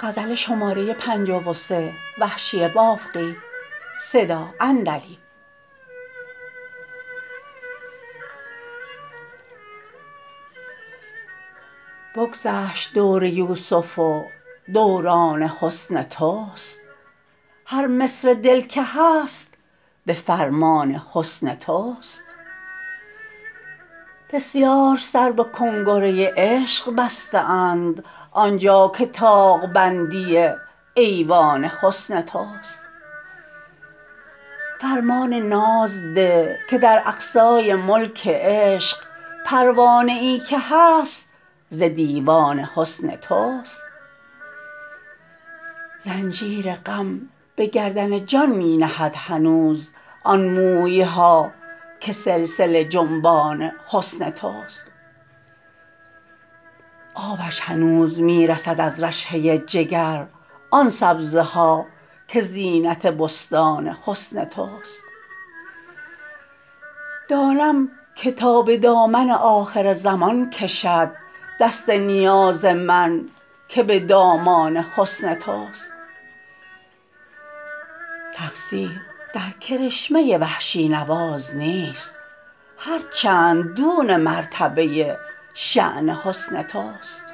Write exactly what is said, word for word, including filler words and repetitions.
غزل شماره پنجاه و سه وحشی بافقی صدا عندلیب بگذشت دور یوسف و دوران حسن توست هر مصر دل که هست به فرمان حسن توست بسیار سر به کنگره عشق بسته اند آنجا که طاق بندی ایوان حسن توست فرمان ناز ده که در اقصای ملک عشق پروانه ای که هست ز دیوان حسن توست زنجیر غم به گردن جان می نهد هنوز آن موی ها که سلسله جنبان حسن توست آبش هنوز می رسد از رشحه جگر آن سبزه ها که زینت بستان حسن توست دانم که تا به دامن آخرزمان کشد دست نیاز من که به دامان حسن توست تقصیر در کرشمه وحشی نواز نیست هر چند دون مرتبه شأن حسن توست